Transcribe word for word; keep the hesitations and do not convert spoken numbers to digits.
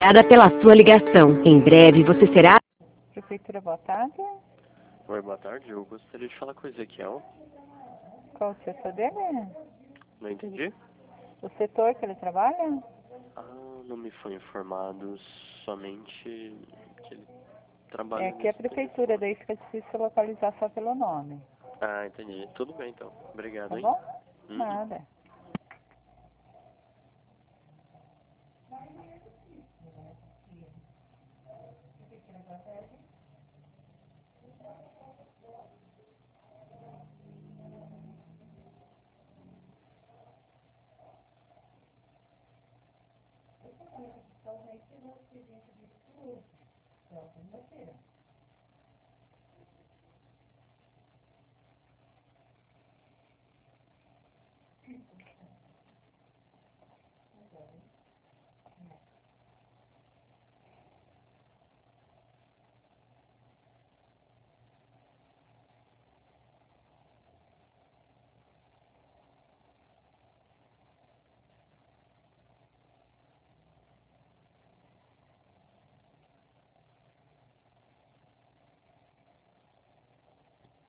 Obrigada pela sua ligação. Em breve você será... Prefeitura, boa tarde. Oi, boa tarde. Eu gostaria de falar com o Ezequiel. Qual o setor dele? Não entendi? O setor que ele trabalha? Ah, não me foi informado, somente que ele trabalha É que a nesse prefeitura, telefone. daí fica difícil localizar só pelo nome. Ah, entendi. Tudo bem, então. Obrigado, Tá hein? bom? Uhum. Nada. Então,